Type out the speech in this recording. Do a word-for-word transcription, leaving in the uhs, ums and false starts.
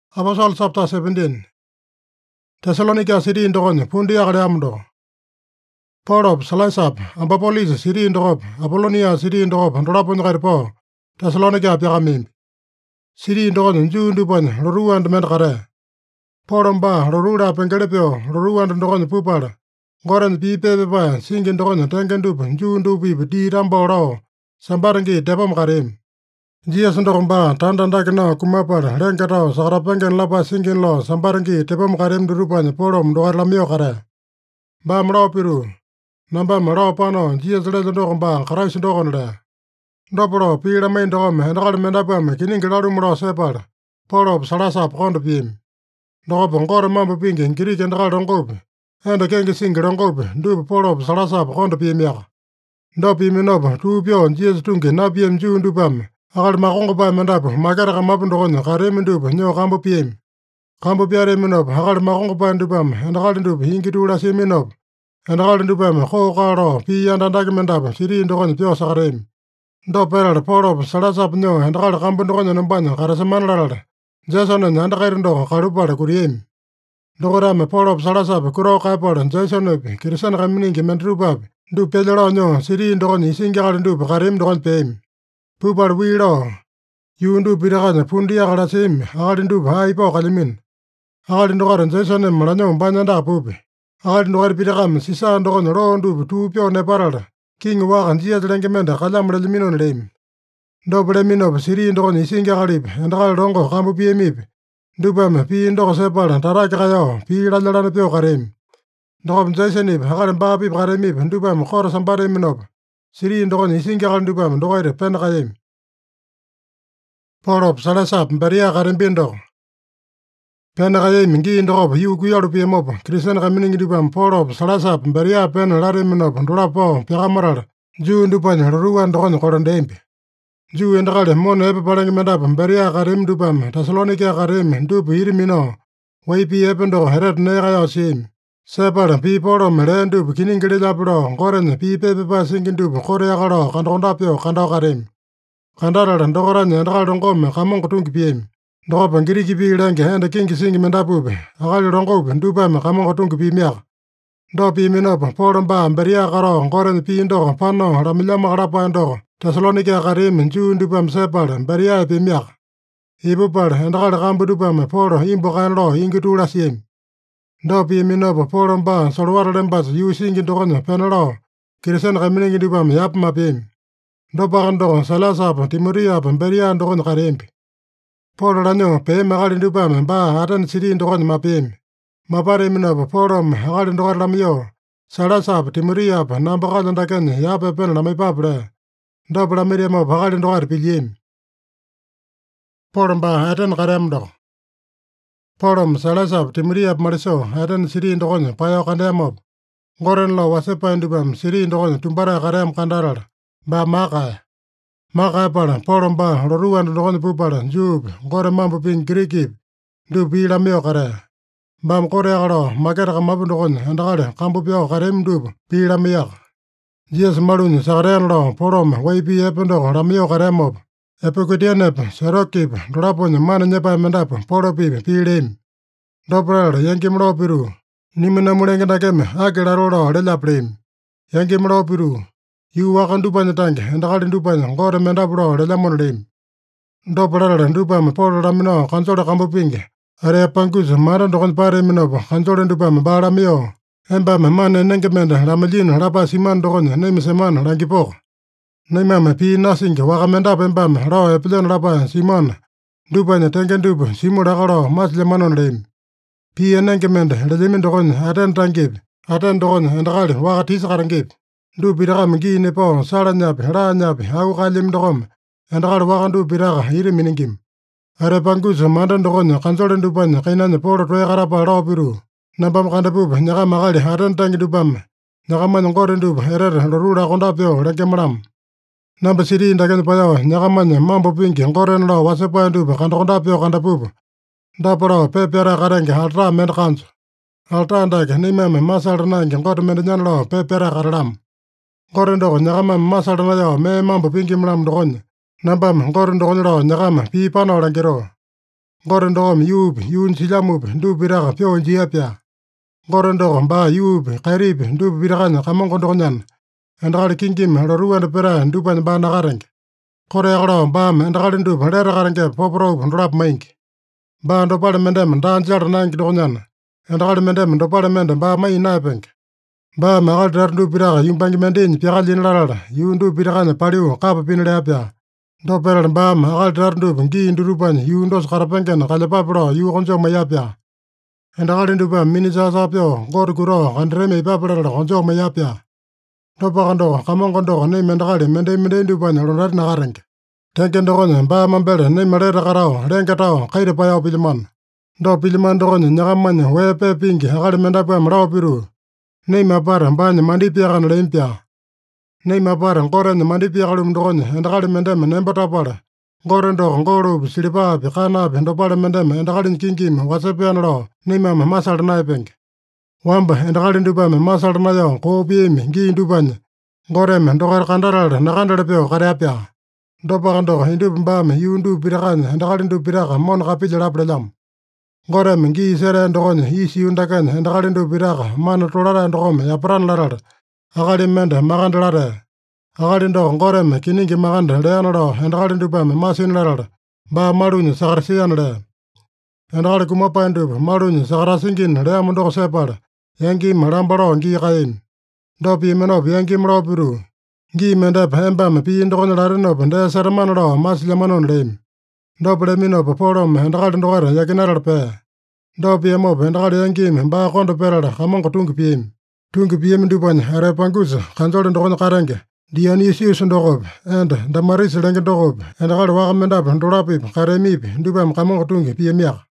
Apostle chapter seventeen. Thessalonica city in Dogon, Pundia Ramdo. Port of Salasap, Ambapolis city in Dorob, Apollonia city in Dorob, and Rapun Repo, Thessalonica Pyramid. City in Dogon, June Dupan, Roru and Medcare. Poramba, Roruda Pencarepio, Roru and Dogon Pupar. Goran P. Pepe, singing Dogon, Tangan Dup, June Dupi, D. Ramboro, Sambarangi, Depom Karim. Jias Ndoromba, Tandandakana, Kumapar, Rankaro, Sarapangan Lapa singing law, Sambarangi, Tepom Karim Durupan, Porom, Doarlamio Kare. Bam Rao Piru. Namba Maro Pano, Jias Redoromba, Karash Dogonda. Dopro, Pira Main Dom, and Almendabam, Kining Radumro Separ. Porob, Sarasa, Pond Pim. Dop, Gora Mamba Pinking, Kirik and Radon Gope. And the Gang Singer on Gope, do Porob, Sarasa, Pond Pimia. Dopi Minob, two Pion, Jias Tunkin, Napiam June Dupam. Agar makongo pa mandap, magara ka mapundokon, karem ndub, nyo kambo P M. Kambo piare minob, agar makongo pa ndubam, and agar ndub, hingi tula si minob. And agar ndubam, ko karo, pi yandandak mandap, siri ndokon pio sakarem. Do peral, porob, salasap nyo, and agar kambo ndokon namban, karasaman lalad. Jason and andakair ndo, karupar kuriem. Dokorame porob salasap, kuro kapar, Jason up, kirisan kamining mendrubab. Du pedro nyo, siri ndokon isingal ndub, karem ndokon P M. Pupar wiro. Yundu pirakan pundia karasim, agadindu bhai po kalimin. Agadindu karan jason em maranyo banyanda pupi. Agadindu kar pirakam sisa ndokon rondu tu pyo neparada. King wakan jia jelengemenda kalam relimino nleim. Dobre mino siri ndokon isinga kalip, endakal rongo kambu piemip. Dupam pi ndoko separa taraka kayo, pi rajalana pyo karim. Ndokon jasonip, akarim babi karimip, dupam kora sambare minop. Siri ndokon isinga kalindupam, ndokaire pen kayim. Porob salasap beria karimbindo. Pen kayim ngi ndokop yu kuyaru piemop. Kristen kamining dupam porob salasap beria pen lariminop. Ndolapo piakamarar. Ju ndupan ruruan ndokon korandempi. Ju endakale mono epe palengi mendap beria karim dupam. Thessalonica karim dupu irimino. Waipi ependo heret nekayo sim. Separ pi porom rendup kining gilapro. Goren pi pepe pa singing dup. Korea karo kandondapyo kando karim. Kandara ndokoran endakal rongom kamong kutung piem. Ndokop ngiriki pi lenge enda kingi singi mendapupe. Akali rongop ndupam kamong kutung pi miak. Do pi minop poromba beria karo goren pi ndoko pano ramilama karapa ndoko. Thessalonica karim ju ndupam separ beria pi miak. Ibupar endakal kambu dupam poro imbo kanlo ingitula sim. Do pi minop poromba solwar lembas yu singi ndokon penalo. Kirisen kamining dupam yap mapim. Do pakando salasap timuriap beria ndokon karimpi. Poro ranyo pe magali dupam ba atan siri ndokon mapim. Mapare minop porom agali ndokon lamyo. Salasap timuriap nambakal ndaken yape pen lamipapre. Do pramiremo agali ndokon pilim. Porom ba atan karamdo. Porom salasap timuriap mariso atan siri ndokon payo kandemop. Goren lo wasepa ndupam siri ndokon tumbara karam kandarar. Ba maka. Maka para porom ba roruan ndokon pupara jub gore mampu ping grikip. Du pila meo kare. Bam kore akaro makera kamapu ndokon andakale kampu pio karem dub pila meak. Jias marun sakaren lo porom waipi ependo ramio karemop. Epukutianep serokip drapon mana nyepa mendap poropip pilim. Doprar yankim lo piru. Nimena mulengena keme akira roro lela prim. Yankim lo piru. Yu wakan dupanya tangke, endakal dupanya, gore mendapro, relamon lim. Dopra dupam, polo ramino, kansora kambu pingi. Are pangus, mara dokon pare minopo, kansora dupam, baramio. Embam, man nengemenda, ramalin, rapa siman dokon, name seman, rangipok. Naimam, pi nasing, wakamendap embam, raw epilon rapa, simon. Dupanya tengen dup, simurakaro, mas lemanon lim. Pi nengemenda, relimin dokon, aten tangkip. Aten dokon, endakal, wakatis karangkip. Du piraka mgi nepo sara nyapi ra nyapi au kalim dokom endakal wakan du piraka iri miningkim. Are pangus mandan dokon kansolen dupanya kainan poro toya karapa rao piru. Nabam kandapup nyaka makali aren tangi dupam. Nyaka man ngoren dup erer lorura kondapyo reke maram. Namba siri indaken payo nyaka man mambo pinki ngoren lo wasepa dup kandokondapyo kandapup. Daparo pepera karenge altra men kanso. Altra andake nimeme masal nangi ngor mendenyan lo pepera kararam. Goren doko nyakama masal na yo me mambo pinki mram dokon. Nambam goren dokon lo nyakama pi pano langero. Goren dogom yuupi yuun silamupi duupi pitaka pyo jiapya. Goren dogo ba yuupi kairipi duupi pitakanya kamongo dogonyan. Endakali kingimi loruwende pera dupanya ba nakarenge. Kore yakalo baame endakali duupi lere karenge poporoupi ndolap maingi. Ba ndopale mendeme da jalta nangi dogonyan. Endakali mendeme ndopale mende ba mai naipenge. Baame akali tara duupi pitaka yumbangi mendinyi piakalini lalala yuu duupi pitakanya paliu kapa pinaleapya. Dopelele baame akali tara duupi gii durupanya yuu dosa karapengena kalyapapilo yuu konjo mayapya. Endakali dupame mini sasapyo gori kuro kandireme ipapelele konjo mayapya. Dopaka doko kamongo doko neima endakali mendei mendei dupanya londati nakarenge. Tenge dokonya ba mambele neima lete karao lenge tao kaire payao pilimana. Do pilimana dokonya nyakamanya wepe pingi akali mendapuame lao piru. Neima apare banya mandi piakana leimpya. Neima apare gorenya mandi piakalum dokonya endakali mendeme nembo tapale. Goren doko golupi silipapi kanapi ndopale mendeme endakali kingimi wasepeana lao neimame masala naipenge. Wamba endakali dupame masala nayao kopiemi gii dupanya. Goreme ndokare kandarale nakandale peo kareapya. Dopaka doko indupi baame yuu duupi pitakanya endakali duupi pitaka mono kapilya lapelelyamo. Goreme gii sere dokonya isi undakenya endakali duupi pitaka mana tolala dokome yaparana lalala. Akali mende makande late. Akali doko goreme kiningi makande leana lao endakali dupame masini lalala. Ba malunya sakarasiyana le. Endakali kumapain dupi malunya sakarasingina leamo doko sepale. Yangima lamba lao gii kayemi. Dopi imenopi yangima lao piru. Gii mendepe embame pii dokonya larinope nde saramana lao masilyamanona leimi. Dopi leminope polome endakali dokare yakinarala pe. Dopi emope endakali yangimi ba kondo perala kamongo tungi piemi. Tungi piemi dupanya Areopagusa kanjole dokonya karenge. Dionysius dokope ende Damaris lenge dokope endakali waka mendape ndolapipi karemipi dupame kamongo tungi piemiaka.